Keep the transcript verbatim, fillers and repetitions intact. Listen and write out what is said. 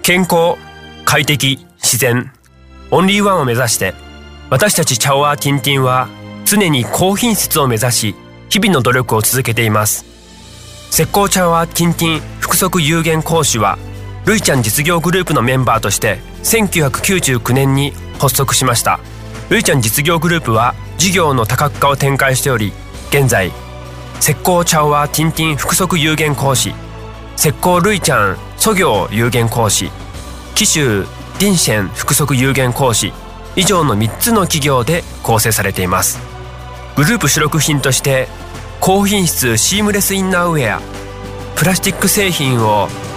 健康、快適、自然、オンリーワンを目指して、私たちチャオワーティンティンは常に高品質を目指し、日々の努力を続けています。石膏チャオワーティンティン服飾有限講師は、ルイちゃん実業グループのメンバーとしてせんきゅうひゃくきゅうじゅうきゅうねんに発足しました。ルイちゃん実業グループは事業の多角化を展開しており、現在石膏チャオワーティンティン服飾有限講師、石膏ルイちゃん塑業有限講師、紀州ディンシェン服飾有限講師、以上のみっつの企業で構成されています。グループ主力品として高品質シームレスインナーウェア、プラスチック製品を